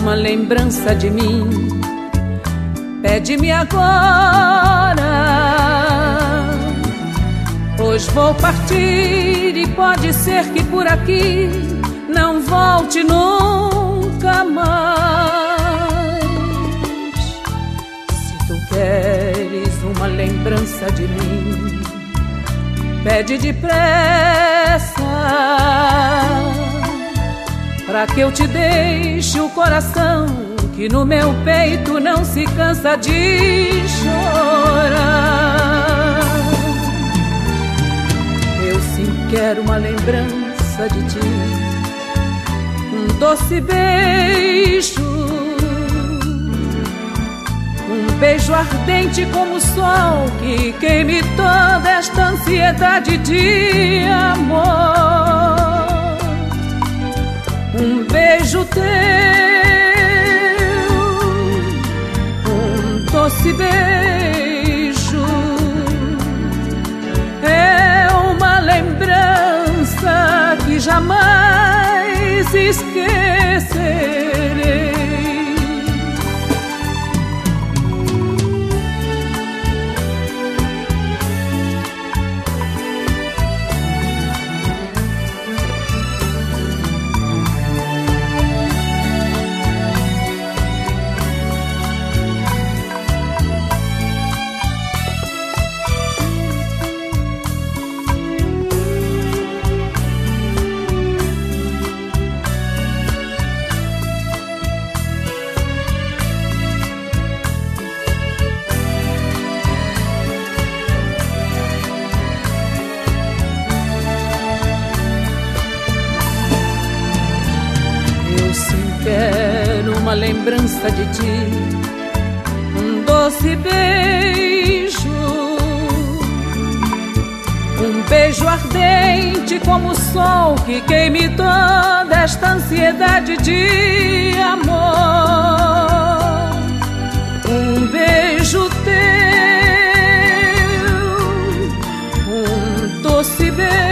uma lembrança de mim. Pede-me agora, pois vou partir e pode ser que por aqui não volte nunca mais. Se tu queres uma lembrança de mim, pede depressa, pra que eu te deixe o coração que no meu peito não se cansa de chorar. Eu sim quero uma lembrança de ti, um doce beijo, um beijo ardente como o sol que queime toda esta ansiedade de amor. Um beijo teu, um doce beijo, é uma lembrança que jamais esquecerei. Quero uma lembrança de ti, um doce beijo, um beijo ardente como o sol que queime toda esta ansiedade de amor. Um beijo teu, um doce beijo,